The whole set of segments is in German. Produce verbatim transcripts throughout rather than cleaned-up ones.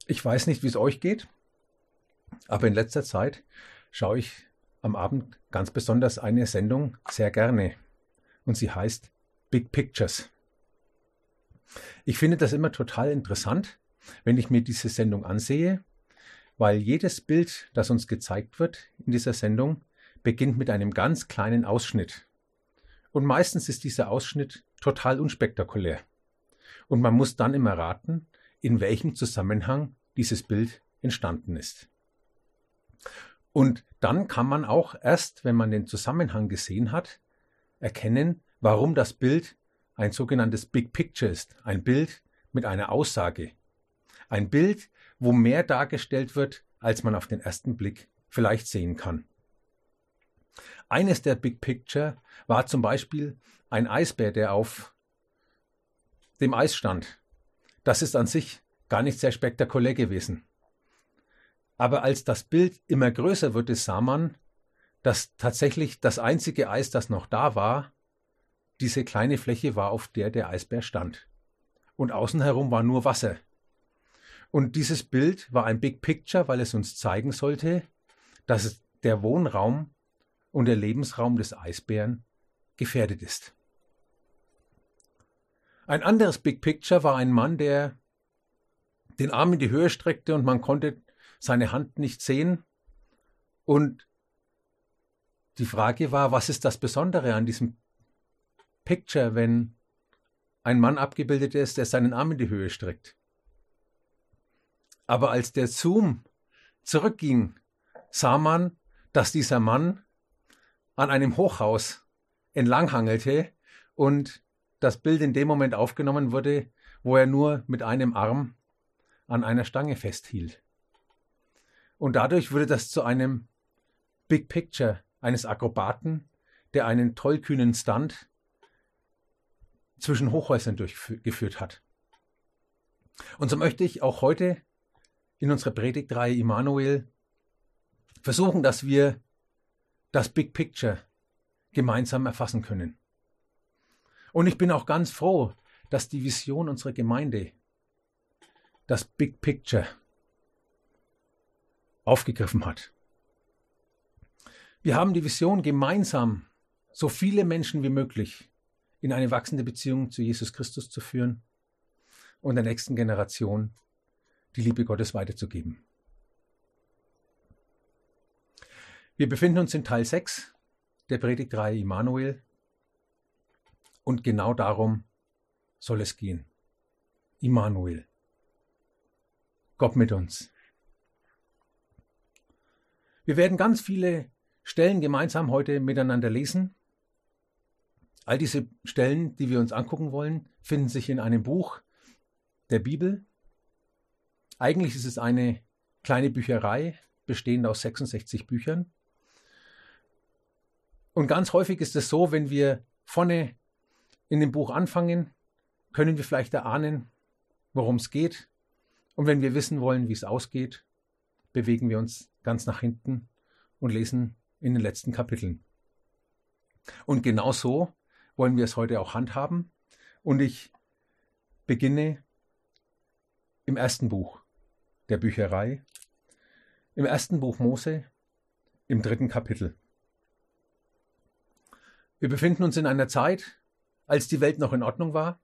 Ich weiß nicht, wie es euch geht, aber in letzter Zeit schaue ich am Abend ganz besonders eine Sendung sehr gerne. Und sie heißt Big Pictures. Ich finde das immer total interessant, wenn ich mir diese Sendung ansehe, weil jedes Bild, das uns gezeigt wird in dieser Sendung, beginnt mit einem ganz kleinen Ausschnitt. Und meistens ist dieser Ausschnitt total unspektakulär. Und man muss dann immer raten, in welchem Zusammenhang dieses Bild entstanden ist. Und dann kann man auch erst, wenn man den Zusammenhang gesehen hat, erkennen, warum das Bild ein sogenanntes Big Picture ist. Ein Bild mit einer Aussage. Ein Bild, wo mehr dargestellt wird, als man auf den ersten Blick vielleicht sehen kann. Eines der Big Picture war zum Beispiel ein Eisbär, der auf dem Eis stand. Das ist an sich gar nicht sehr spektakulär gewesen. Aber als das Bild immer größer wurde, sah man, dass tatsächlich das einzige Eis, das noch da war, diese kleine Fläche war, auf der der Eisbär stand. Und außen herum war nur Wasser. Und dieses Bild war ein Big Picture, weil es uns zeigen sollte, dass der Wohnraum und der Lebensraum des Eisbären gefährdet ist. Ein anderes Big Picture war ein Mann, der den Arm in die Höhe streckte und man konnte seine Hand nicht sehen. Und die Frage war, was ist das Besondere an diesem Picture, wenn ein Mann abgebildet ist, der seinen Arm in die Höhe streckt? Aber als der Zoom zurückging, sah man, dass dieser Mann an einem Hochhaus entlanghangelte und das Bild in dem Moment aufgenommen wurde, wo er nur mit einem Arm an einer Stange festhielt. Und dadurch wurde das zu einem Big Picture eines Akrobaten, der einen tollkühnen Stunt zwischen Hochhäusern durchgeführt hat. Und so möchte ich auch heute in unserer Predigtreihe Immanuel versuchen, dass wir das Big Picture gemeinsam erfassen können. Und ich bin auch ganz froh, dass die Vision unserer Gemeinde das Big Picture aufgegriffen hat. Wir haben die Vision, gemeinsam so viele Menschen wie möglich in eine wachsende Beziehung zu Jesus Christus zu führen und der nächsten Generation die Liebe Gottes weiterzugeben. Wir befinden uns in Teil sechs der Predigtreihe Immanuel und genau darum soll es gehen. Immanuel. Gott mit uns. Wir werden ganz viele Stellen gemeinsam heute miteinander lesen. All diese Stellen, die wir uns angucken wollen, finden sich in einem Buch der Bibel. Eigentlich ist es eine kleine Bücherei, bestehend aus sechsundsechzig Büchern. Und ganz häufig ist es so, wenn wir vorne in dem Buch anfangen, können wir vielleicht erahnen, worum es geht. Und wenn wir wissen wollen, wie es ausgeht, bewegen wir uns ganz nach hinten und lesen in den letzten Kapiteln. Und genau so wollen wir es heute auch handhaben. Und ich beginne im ersten Buch der Bücherei, im ersten Buch Mose, im dritten Kapitel. Wir befinden uns in einer Zeit, als die Welt noch in Ordnung war,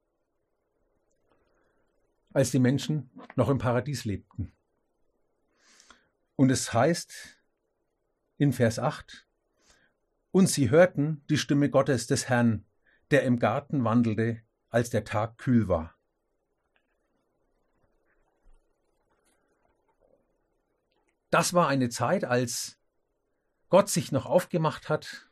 als die Menschen noch im Paradies lebten. Und es heißt in Vers acht, und sie hörten die Stimme Gottes des Herrn, der im Garten wandelte, als der Tag kühl war. Das war eine Zeit, als Gott sich noch aufgemacht hat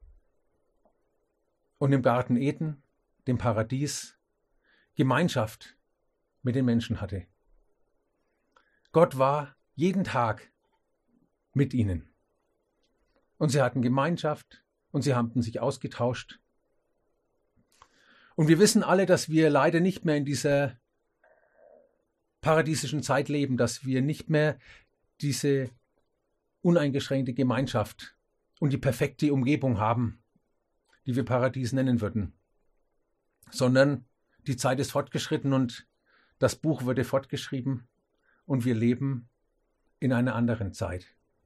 und im Garten Eden, dem Paradies, Gemeinschaft mit den Menschen hatte. Gott war jeden Tag mit ihnen. Und sie hatten Gemeinschaft und sie haben sich ausgetauscht. Und wir wissen alle, dass wir leider nicht mehr in dieser paradiesischen Zeit leben, dass wir nicht mehr diese uneingeschränkte Gemeinschaft und die perfekte Umgebung haben, die wir Paradies nennen würden, sondern die Zeit ist fortgeschritten und das Buch wurde fortgeschrieben und wir leben in einer anderen Zeit.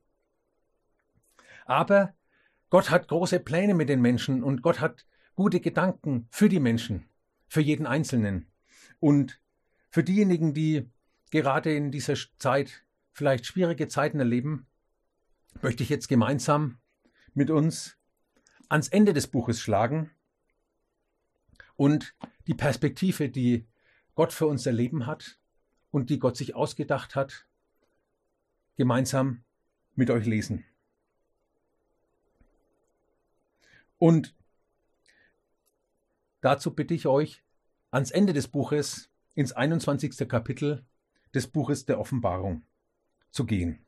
Aber Gott hat große Pläne mit den Menschen und Gott hat gute Gedanken für die Menschen, für jeden Einzelnen. Und für diejenigen, die gerade in dieser Zeit vielleicht schwierige Zeiten erleben, möchte ich jetzt gemeinsam mit uns ans Ende des Buches schlagen und die Perspektive, die Gott für unser Leben hat und die Gott sich ausgedacht hat, gemeinsam mit euch lesen. Und dazu bitte ich euch, ans Ende des Buches, ins einundzwanzigste Kapitel des Buches der Offenbarung zu gehen.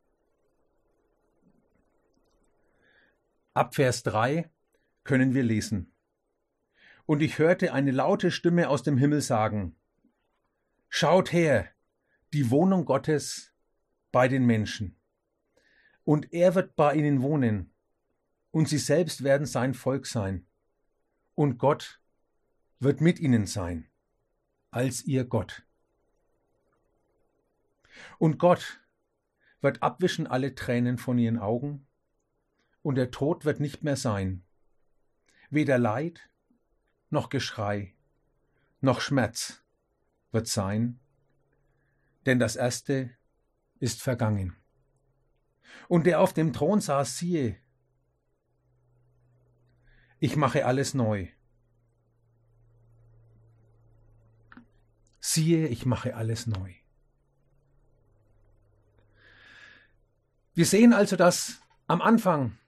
Ab Vers drei können wir lesen. Und ich hörte eine laute Stimme aus dem Himmel sagen: Schaut her, die Wohnung Gottes bei den Menschen. Und er wird bei ihnen wohnen, und sie selbst werden sein Volk sein. Und Gott wird mit ihnen sein, als ihr Gott. Und Gott wird abwischen alle Tränen von ihren Augen, und der Tod wird nicht mehr sein. Weder Leid, noch Geschrei, noch Schmerz wird sein, denn das Erste ist vergangen. Und der auf dem Thron saß, siehe, ich mache alles neu. Siehe, ich mache alles neu. Wir sehen also, dass am Anfang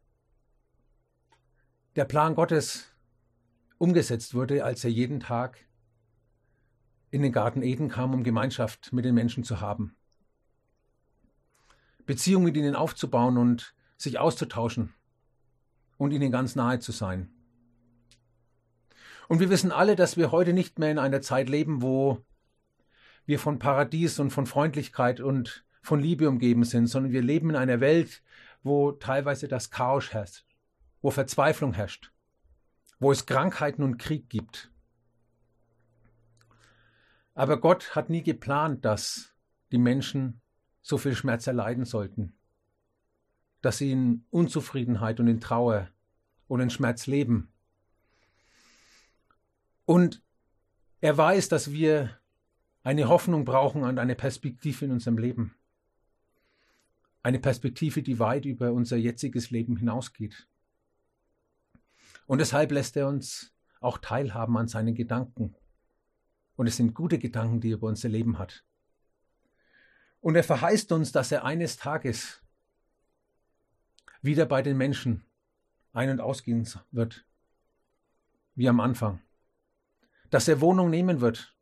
der Plan Gottes umgesetzt wurde, als er jeden Tag in den Garten Eden kam, um Gemeinschaft mit den Menschen zu haben, Beziehung mit ihnen aufzubauen und sich auszutauschen und ihnen ganz nahe zu sein. Und wir wissen alle, dass wir heute nicht mehr in einer Zeit leben, wo wir von Paradies und von Freundlichkeit und von Liebe umgeben sind, sondern wir leben in einer Welt, wo teilweise das Chaos herrscht, wo Verzweiflung herrscht, wo es Krankheiten und Krieg gibt. Aber Gott hat nie geplant, dass die Menschen so viel Schmerz erleiden sollten, dass sie in Unzufriedenheit und in Trauer und in Schmerz leben. Und er weiß, dass wir eine Hoffnung brauchen und eine Perspektive in unserem Leben. Eine Perspektive, die weit über unser jetziges Leben hinausgeht. Und deshalb lässt er uns auch teilhaben an seinen Gedanken. Und es sind gute Gedanken, die er über unser Leben hat. Und er verheißt uns, dass er eines Tages wieder bei den Menschen ein- und ausgehen wird, wie am Anfang. Dass er Wohnung nehmen wird.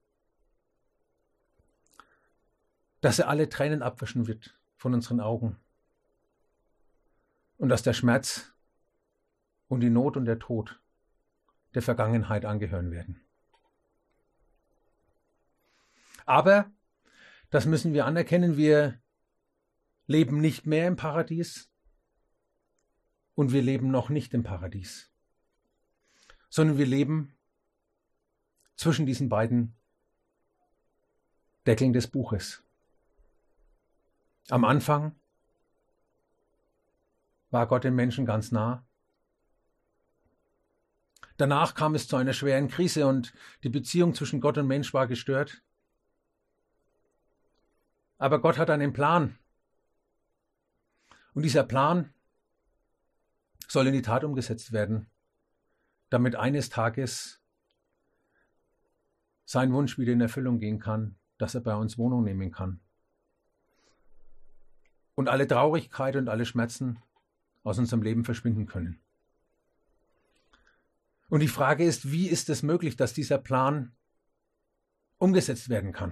Dass er alle Tränen abwischen wird von unseren Augen. Und dass der Schmerz und die Not und der Tod der Vergangenheit angehören werden. Aber, das müssen wir anerkennen, wir leben nicht mehr im Paradies und wir leben noch nicht im Paradies, sondern wir leben zwischen diesen beiden Deckeln des Buches. Am Anfang war Gott den Menschen ganz nah. Danach kam es zu einer schweren Krise und die Beziehung zwischen Gott und Mensch war gestört. Aber Gott hat einen Plan. Und dieser Plan soll in die Tat umgesetzt werden, damit eines Tages sein Wunsch wieder in Erfüllung gehen kann, dass er bei uns Wohnung nehmen kann. Und alle Traurigkeit und alle Schmerzen aus unserem Leben verschwinden können. Und die Frage ist, wie ist es möglich, dass dieser Plan umgesetzt werden kann?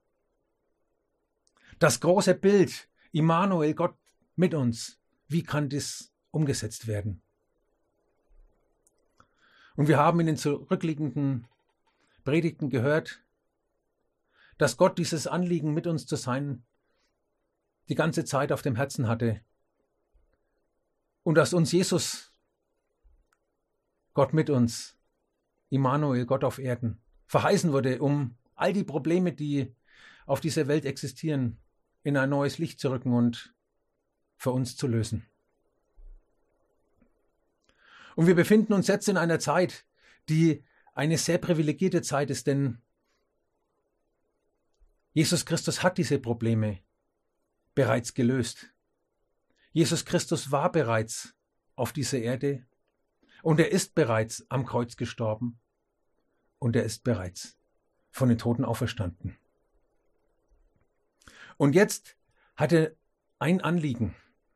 Das große Bild, Immanuel, Gott mit uns, wie kann das umgesetzt werden? Und wir haben in den zurückliegenden Predigten gehört, dass Gott dieses Anliegen, mit uns zu sein, die ganze Zeit auf dem Herzen hatte. Und dass uns Jesus, Gott mit uns, Immanuel, Gott auf Erden, verheißen wurde, um all die Probleme, die auf dieser Welt existieren, in ein neues Licht zu rücken und für uns zu lösen. Und wir befinden uns jetzt in einer Zeit, die eine sehr privilegierte Zeit ist, denn Jesus Christus hat diese Probleme bereits gelöst. Jesus Christus war bereits auf dieser Erde und er ist bereits am Kreuz gestorben und er ist bereits von den Toten auferstanden. Und jetzt hat er ein Anliegen.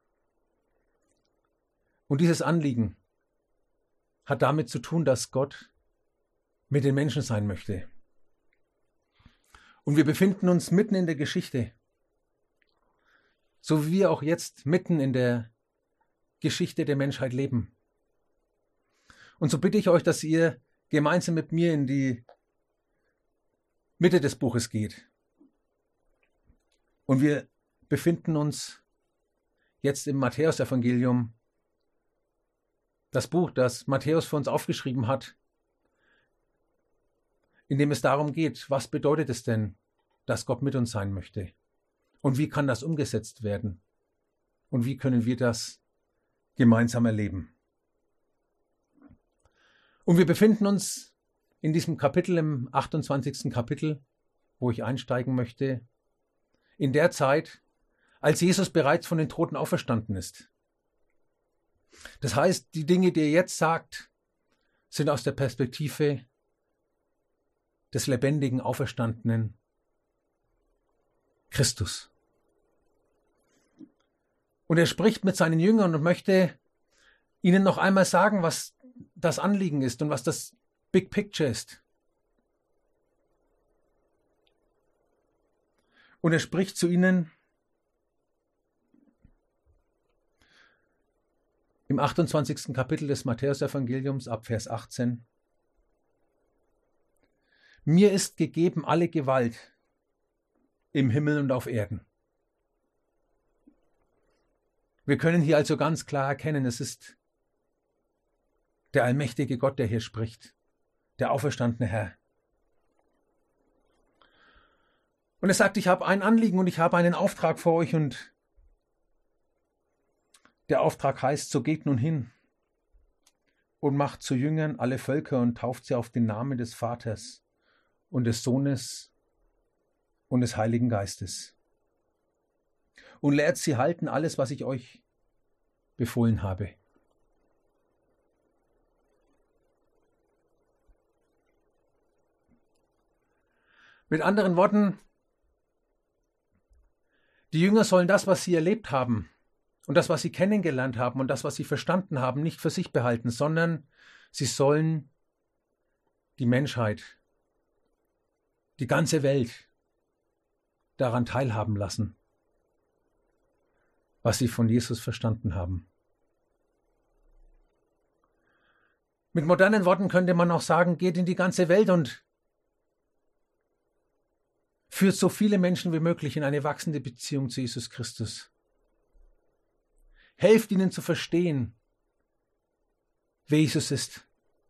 Und dieses Anliegen hat damit zu tun, dass Gott mit den Menschen sein möchte. Und wir befinden uns mitten in der Geschichte, so wie wir auch jetzt mitten in der Geschichte der Menschheit leben. Und so bitte ich euch, dass ihr gemeinsam mit mir in die Mitte des Buches geht. Und wir befinden uns jetzt im Matthäus-Evangelium, das Buch, das Matthäus für uns aufgeschrieben hat, in dem es darum geht, was bedeutet es denn, dass Gott mit uns sein möchte? Und wie kann das umgesetzt werden? Und wie können wir das gemeinsam erleben? Und wir befinden uns in diesem Kapitel, im achtundzwanzigsten Kapitel, wo ich einsteigen möchte, in der Zeit, als Jesus bereits von den Toten auferstanden ist. Das heißt, die Dinge, die er jetzt sagt, sind aus der Perspektive des lebendigen, auferstandenen Christus. Und er spricht mit seinen Jüngern und möchte ihnen noch einmal sagen, was das Anliegen ist und was das Big Picture ist. Und er spricht zu ihnen im achtundzwanzigsten Kapitel des Matthäus-Evangeliums ab Vers achtzehn. Mir ist gegeben alle Gewalt im Himmel und auf Erden. Wir können hier also ganz klar erkennen, es ist der allmächtige Gott, der hier spricht, der auferstandene Herr. Und er sagt, ich habe ein Anliegen und ich habe einen Auftrag für euch und der Auftrag heißt, so geht nun hin und macht zu Jüngern alle Völker und tauft sie auf den Namen des Vaters und des Sohnes und des Heiligen Geistes. Und lehrt sie halten alles, was ich euch befohlen habe. Mit anderen Worten, die Jünger sollen das, was sie erlebt haben und das, was sie kennengelernt haben und das, was sie verstanden haben, nicht für sich behalten, sondern sie sollen die Menschheit, die ganze Welt daran teilhaben lassen, was sie von Jesus verstanden haben. Mit modernen Worten könnte man auch sagen, geht in die ganze Welt und führt so viele Menschen wie möglich in eine wachsende Beziehung zu Jesus Christus. Helft ihnen zu verstehen, wer Jesus ist.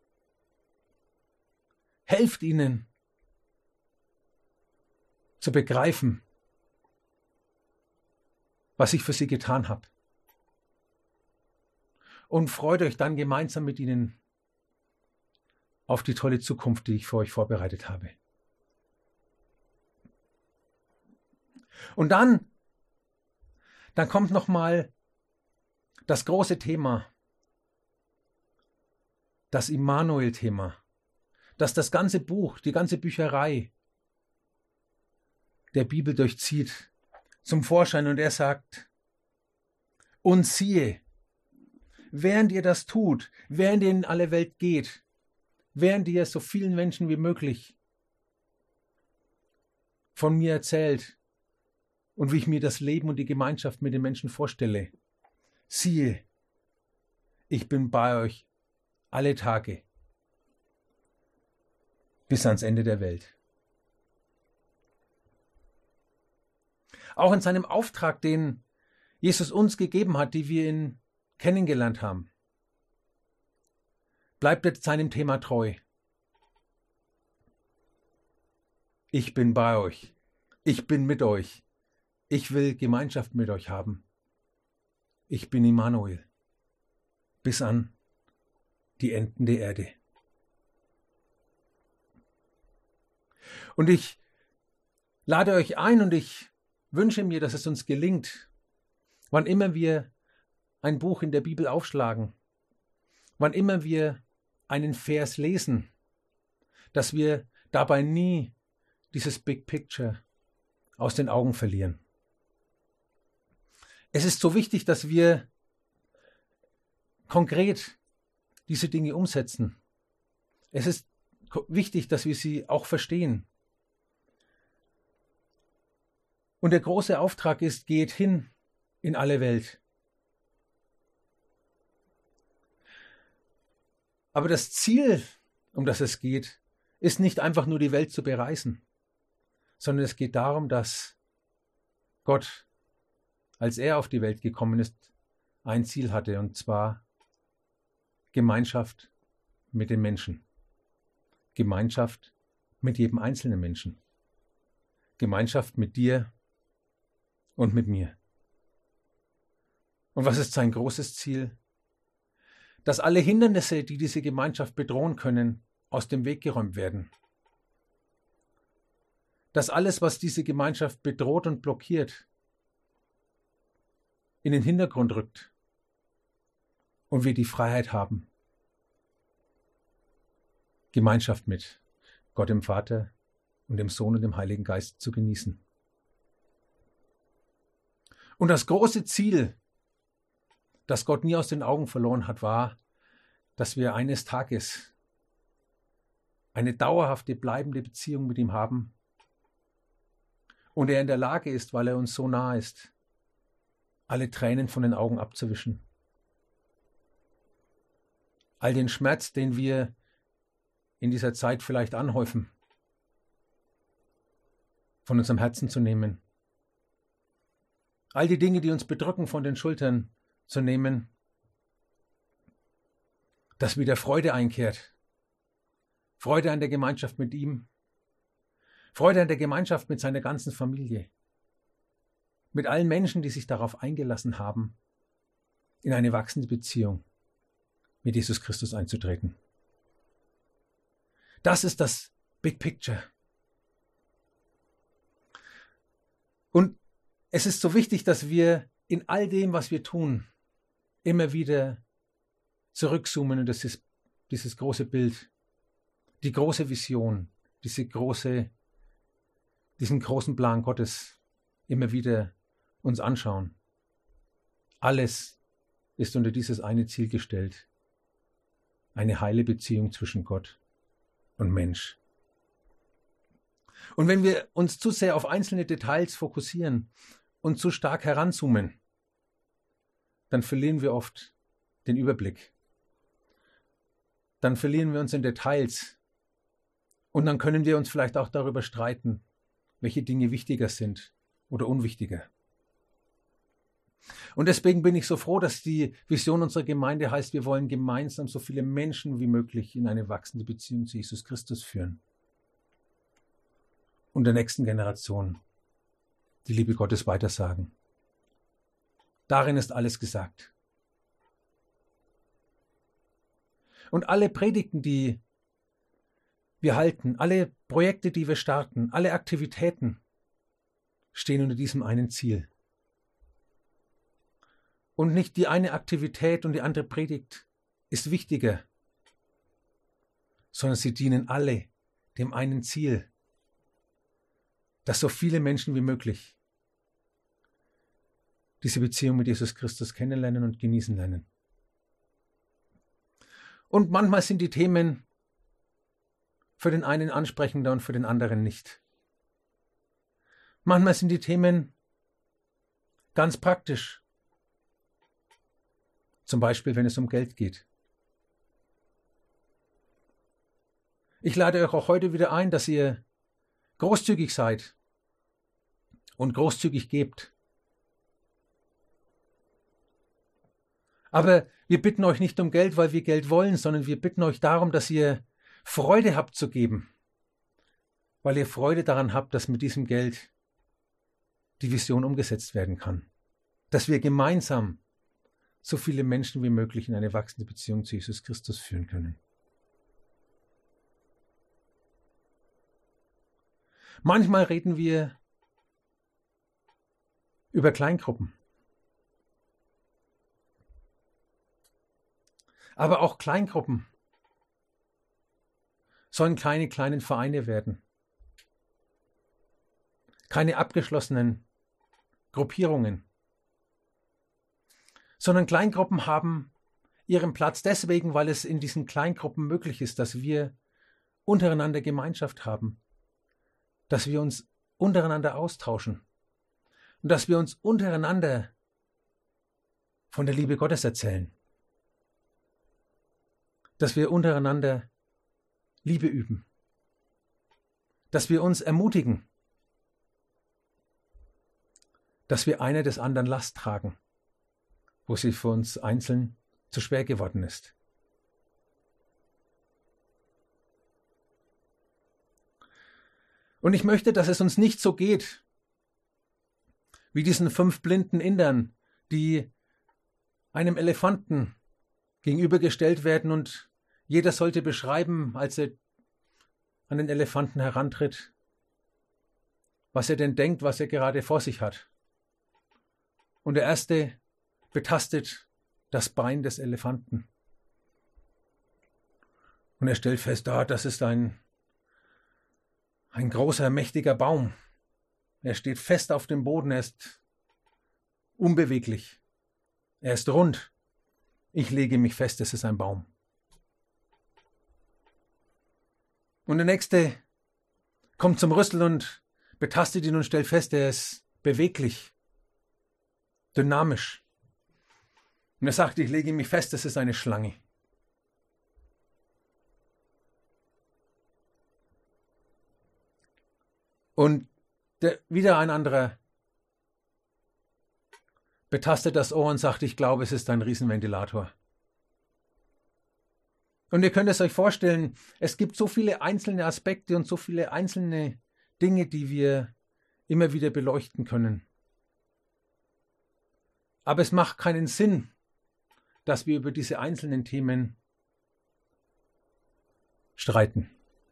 Helft ihnen zu begreifen, was ich für sie getan habe. Und freut euch dann gemeinsam mit ihnen auf die tolle Zukunft, die ich für euch vorbereitet habe. Und dann, dann kommt nochmal das große Thema, das Immanuel-Thema, das das ganze Buch, die ganze Bücherei der Bibel durchzieht, zum Vorschein. Und er sagt, und siehe, während ihr das tut, während ihr in alle Welt geht, während ihr so vielen Menschen wie möglich von mir erzählt und wie ich mir das Leben und die Gemeinschaft mit den Menschen vorstelle, siehe, ich bin bei euch alle Tage bis ans Ende der Welt. Auch in seinem Auftrag, den Jesus uns gegeben hat, die wir ihn kennengelernt haben, bleibt er seinem Thema treu. Ich bin bei euch. Ich bin mit euch Ich will Gemeinschaft mit euch haben. Ich bin Immanuel. Bis an die Enden der Erde. Und ich lade euch ein und ich wünsche mir, dass es uns gelingt, wann immer wir ein Buch in der Bibel aufschlagen, wann immer wir einen Vers lesen, dass wir dabei nie dieses Big Picture aus den Augen verlieren. Es ist so wichtig, dass wir konkret diese Dinge umsetzen. Es ist wichtig, dass wir sie auch verstehen. Und der große Auftrag ist, geht hin in alle Welt. Aber das Ziel, um das es geht, ist nicht einfach nur die Welt zu bereisen, sondern es geht darum, dass Gott, als er auf die Welt gekommen ist, ein Ziel hatte, und zwar Gemeinschaft mit den Menschen. Gemeinschaft mit jedem einzelnen Menschen. Gemeinschaft mit dir und mit mir. Und was ist sein großes Ziel? Dass alle Hindernisse, die diese Gemeinschaft bedrohen können, aus dem Weg geräumt werden. Dass alles, was diese Gemeinschaft bedroht und blockiert, in den Hintergrund rückt und wir die Freiheit haben, Gemeinschaft mit Gott dem Vater und dem Sohn und dem Heiligen Geist zu genießen. Und das große Ziel, das Gott nie aus den Augen verloren hat, war, dass wir eines Tages eine dauerhafte, bleibende Beziehung mit ihm haben und er in der Lage ist, weil er uns so nah ist, alle Tränen von den Augen abzuwischen. All den Schmerz, den wir in dieser Zeit vielleicht anhäufen, von unserem Herzen zu nehmen. All die Dinge, die uns bedrücken, von den Schultern zu nehmen, dass wieder Freude einkehrt. Freude an der Gemeinschaft mit ihm. Freude an der Gemeinschaft mit seiner ganzen Familie. Mit allen Menschen, die sich darauf eingelassen haben, in eine wachsende Beziehung mit Jesus Christus einzutreten. Das ist das Big Picture. Und es ist so wichtig, dass wir in all dem, was wir tun, immer wieder zurückzoomen und das ist dieses große Bild, die große Vision, diese große, diesen großen Plan Gottes immer wieder uns anschauen. Alles ist unter dieses eine Ziel gestellt. Eine heile Beziehung zwischen Gott und Mensch. Und wenn wir uns zu sehr auf einzelne Details fokussieren und zu stark heranzoomen, dann verlieren wir oft den Überblick. Dann verlieren wir uns in Details und dann können wir uns vielleicht auch darüber streiten, welche Dinge wichtiger sind oder unwichtiger. Und deswegen bin ich so froh, dass die Vision unserer Gemeinde heißt, wir wollen gemeinsam so viele Menschen wie möglich in eine wachsende Beziehung zu Jesus Christus führen. Und der nächsten Generation die Liebe Gottes weitersagen. Darin ist alles gesagt. Und alle Predigten, die wir halten, alle Projekte, die wir starten, alle Aktivitäten stehen unter diesem einen Ziel. Und nicht die eine Aktivität und die andere Predigt ist wichtiger, sondern sie dienen alle dem einen Ziel, dass so viele Menschen wie möglich diese Beziehung mit Jesus Christus kennenlernen und genießen lernen. Und manchmal sind die Themen für den einen ansprechender und für den anderen nicht. Manchmal sind die Themen ganz praktisch. Zum Beispiel, wenn es um Geld geht. Ich lade euch auch heute wieder ein, dass ihr großzügig seid und großzügig gebt. Aber wir bitten euch nicht um Geld, weil wir Geld wollen, sondern wir bitten euch darum, dass ihr Freude habt zu geben, weil ihr Freude daran habt, dass mit diesem Geld die Vision umgesetzt werden kann. Dass wir gemeinsam so viele Menschen wie möglich in eine wachsende Beziehung zu Jesus Christus führen können. Manchmal reden wir über Kleingruppen. Aber auch Kleingruppen sollen keine kleinen Vereine werden. Keine abgeschlossenen Gruppierungen. Sondern Kleingruppen haben ihren Platz deswegen, weil es in diesen Kleingruppen möglich ist, dass wir untereinander Gemeinschaft haben. Dass wir uns untereinander austauschen. Und dass wir uns untereinander von der Liebe Gottes erzählen. Dass wir untereinander Liebe üben. Dass wir uns ermutigen. Dass wir einer des anderen Last tragen, wo sie für uns einzeln zu schwer geworden ist. Und ich möchte, dass es uns nicht so geht, wie diesen fünf blinden Indern, die einem Elefanten gegenübergestellt werden und jeder sollte beschreiben, als er an den Elefanten herantritt, was er denn denkt, was er gerade vor sich hat. Und der Erste betastet das Bein des Elefanten. Und er stellt fest, ah, das ist ein, ein großer, mächtiger Baum. Er steht fest auf dem Boden, er ist unbeweglich. Er ist rund. Ich lege mich fest, es ist ein Baum. Und der Nächste kommt zum Rüssel und betastet ihn und stellt fest, er ist beweglich, dynamisch. Und er sagt, ich lege mich fest, es ist eine Schlange. Und der, wieder ein anderer betastet das Ohr und sagt, ich glaube, es ist ein Riesenventilator. Und ihr könnt es euch vorstellen, es gibt so viele einzelne Aspekte und so viele einzelne Dinge, die wir immer wieder beleuchten können. Aber es macht keinen Sinn, dass wir über diese einzelnen Themen streiten.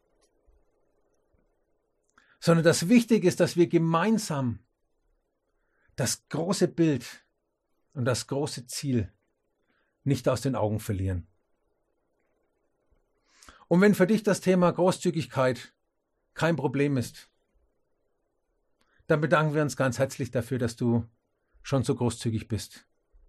Sondern das Wichtige ist, dass wir gemeinsam das große Bild und das große Ziel nicht aus den Augen verlieren. Und wenn für dich das Thema Großzügigkeit kein Problem ist, dann bedanken wir uns ganz herzlich dafür, dass du schon so großzügig bist.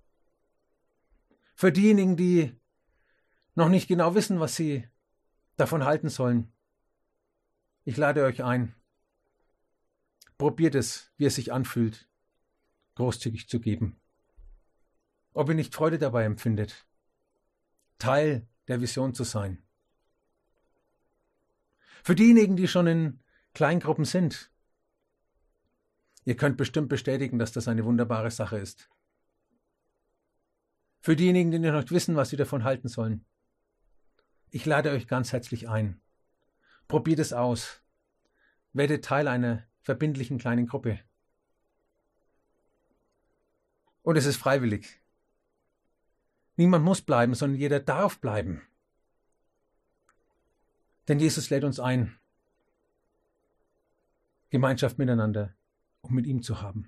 Für diejenigen, die noch nicht genau wissen, was sie davon halten sollen, ich lade euch ein, probiert es, wie es sich anfühlt, großzügig zu geben. Ob ihr nicht Freude dabei empfindet, Teil der Vision zu sein. Für diejenigen, die schon in Kleingruppen sind, ihr könnt bestimmt bestätigen, dass das eine wunderbare Sache ist. Für diejenigen, die noch nicht wissen, was sie davon halten sollen, ich lade euch ganz herzlich ein. Probiert es aus. Werdet Teil einer verbindlichen kleinen Gruppe. Und es ist freiwillig. Niemand muss bleiben, sondern jeder darf bleiben. Denn Jesus lädt uns ein, Gemeinschaft miteinander und mit ihm zu haben.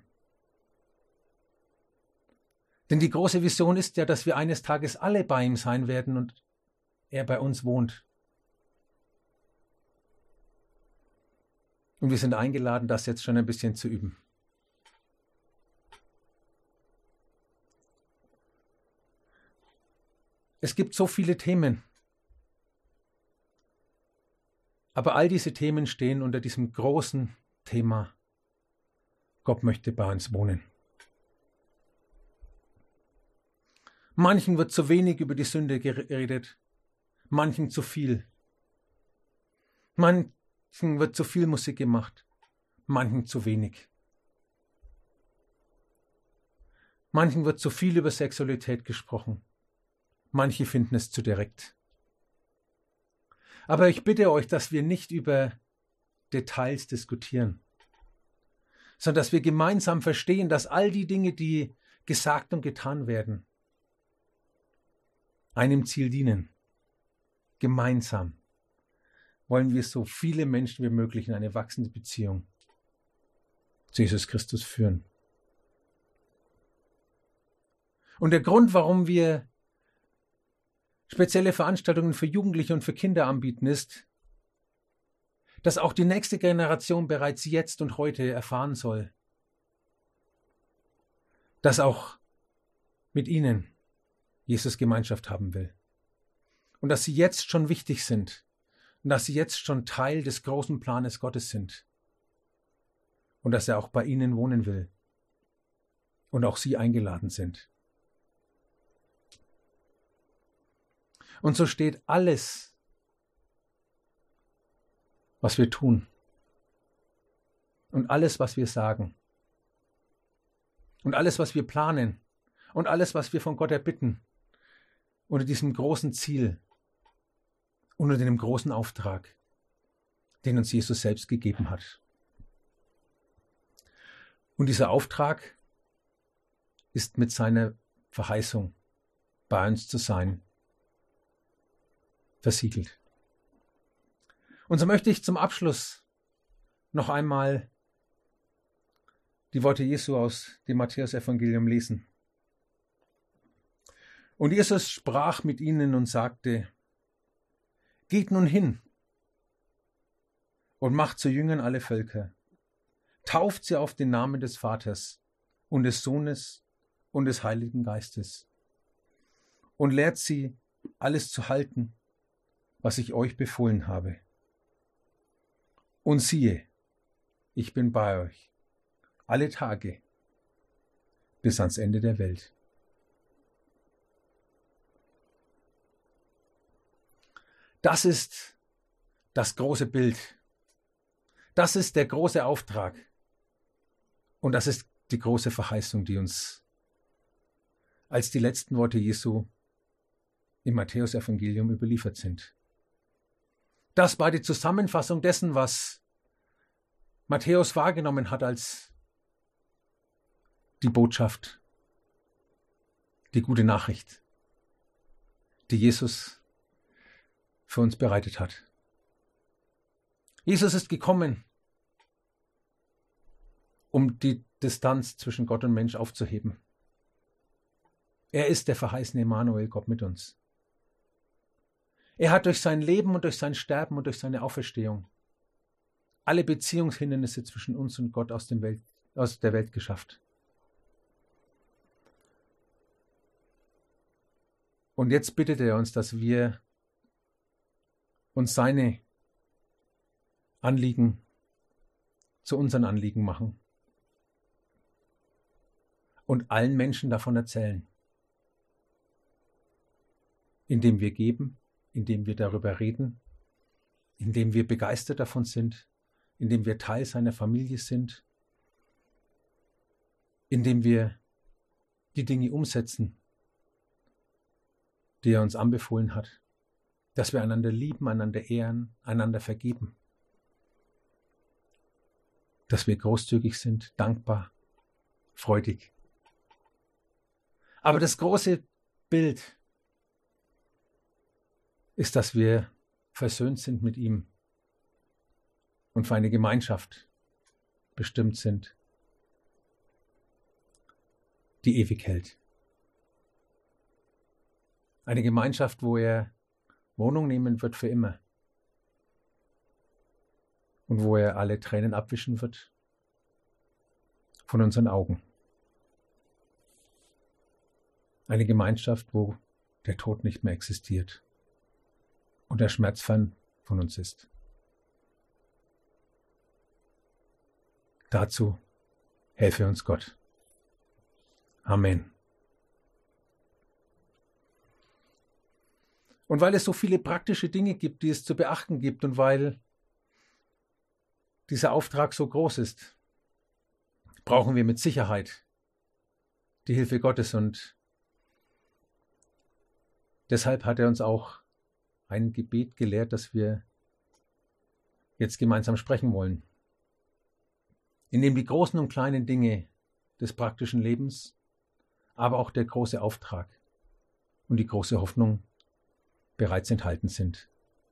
Denn die große Vision ist ja, dass wir eines Tages alle bei ihm sein werden und er bei uns wohnt. Und wir sind eingeladen, das jetzt schon ein bisschen zu üben. Es gibt so viele Themen. Aber all diese Themen stehen unter diesem großen Thema: Gott möchte bei uns wohnen. Manchen wird zu wenig über die Sünde geredet, manchen zu viel. Manchen wird zu viel Musik gemacht, manchen zu wenig. Manchen wird zu viel über Sexualität gesprochen, manche finden es zu direkt. Aber ich bitte euch, dass wir nicht über Details diskutieren, sondern dass wir gemeinsam verstehen, dass all die Dinge, die gesagt und getan werden, einem Ziel dienen. Gemeinsam wollen wir so viele Menschen wie möglich in eine wachsende Beziehung zu Jesus Christus führen. Und der Grund, warum wir spezielle Veranstaltungen für Jugendliche und für Kinder anbieten, ist, dass auch die nächste Generation bereits jetzt und heute erfahren soll, dass auch mit ihnen Jesus Gemeinschaft haben will. Und dass sie jetzt schon wichtig sind und dass sie jetzt schon Teil des großen Planes Gottes sind. Und dass er auch bei ihnen wohnen will und auch sie eingeladen sind. Und so steht alles, was wir tun und alles, was wir sagen und alles, was wir planen und alles, was wir von Gott erbitten, unter diesem großen Ziel, unter dem großen Auftrag, den uns Jesus selbst gegeben hat. Und dieser Auftrag ist mit seiner Verheißung, bei uns zu sein, versiegelt. Und so möchte ich zum Abschluss noch einmal die Worte Jesu aus dem Matthäus-Evangelium lesen. Und Jesus sprach mit ihnen und sagte: Geht nun hin und macht zu Jüngern alle Völker, tauft sie auf den Namen des Vaters und des Sohnes und des Heiligen Geistes und lehrt sie, alles zu halten, was ich euch befohlen habe. Und siehe, ich bin bei euch alle Tage bis ans Ende der Welt. Das ist das große Bild. Das ist der große Auftrag. Und das ist die große Verheißung, die uns als die letzten Worte Jesu im Matthäus-Evangelium überliefert sind. Das war die Zusammenfassung dessen, was Matthäus wahrgenommen hat als die Botschaft, die gute Nachricht, die Jesus für uns bereitet hat. Jesus ist gekommen, um die Distanz zwischen Gott und Mensch aufzuheben. Er ist der verheißene Emmanuel, Gott mit uns. Er hat durch sein Leben und durch sein Sterben und durch seine Auferstehung alle Beziehungshindernisse zwischen uns und Gott aus, dem Welt, aus der Welt geschafft. Und jetzt bittet er uns, dass wir uns seine Anliegen zu unseren Anliegen machen und allen Menschen davon erzählen, indem wir geben, indem wir darüber reden, indem wir begeistert davon sind, indem wir Teil seiner Familie sind, indem wir die Dinge umsetzen, die er uns anbefohlen hat, dass wir einander lieben, einander ehren, einander vergeben, dass wir großzügig sind, dankbar, freudig. Aber das große Bild ist, dass wir versöhnt sind mit ihm und für eine Gemeinschaft bestimmt sind, die ewig hält. Eine Gemeinschaft, wo er Wohnung nehmen wird für immer und wo er alle Tränen abwischen wird von unseren Augen. Eine Gemeinschaft, wo der Tod nicht mehr existiert und der Schmerz fern von uns ist. Dazu helfe uns Gott. Amen. Und weil es so viele praktische Dinge gibt, die es zu beachten gibt und weil dieser Auftrag so groß ist, brauchen wir mit Sicherheit die Hilfe Gottes und deshalb hat er uns auch ein Gebet gelehrt, das wir jetzt gemeinsam sprechen wollen. in dem die großen und kleinen Dinge des praktischen Lebens, aber auch der große Auftrag und die große Hoffnung bereits enthalten sind.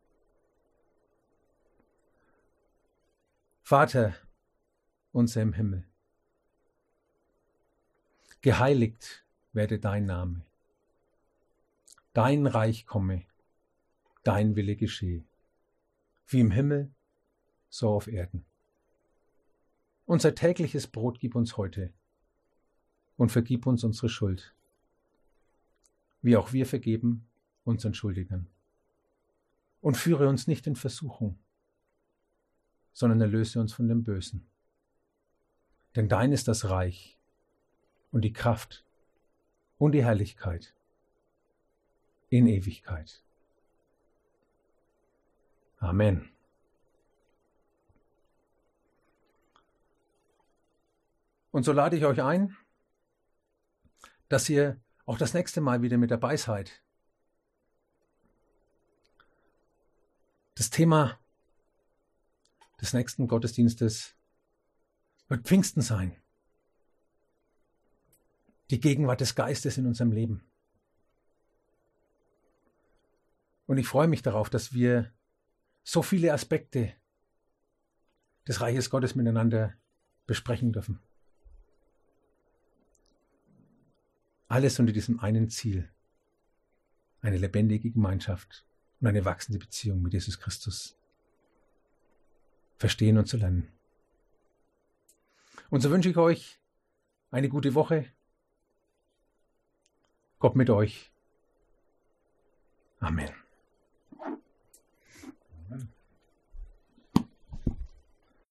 Vater, unser im Himmel, geheiligt werde dein Name, dein Reich komme, dein Wille geschehe, wie im Himmel, so auf Erden. Unser tägliches Brot gib uns heute und vergib uns unsere Schuld, wie auch wir vergeben unseren Schuldigern. Und führe uns nicht in Versuchung, sondern erlöse uns von dem Bösen. Denn dein ist das Reich und die Kraft und die Herrlichkeit in Ewigkeit. Amen. Und so lade ich euch ein, dass ihr auch das nächste Mal wieder mit dabei seid. Das Thema des nächsten Gottesdienstes wird Pfingsten sein. Die Gegenwart des Geistes in unserem Leben. Und ich freue mich darauf, dass wir so viele Aspekte des Reiches Gottes miteinander besprechen dürfen. Alles unter diesem einen Ziel. Eine lebendige Gemeinschaft und eine wachsende Beziehung mit Jesus Christus. Verstehen und zu lernen. Und so wünsche ich euch eine gute Woche. Gott mit euch. Amen.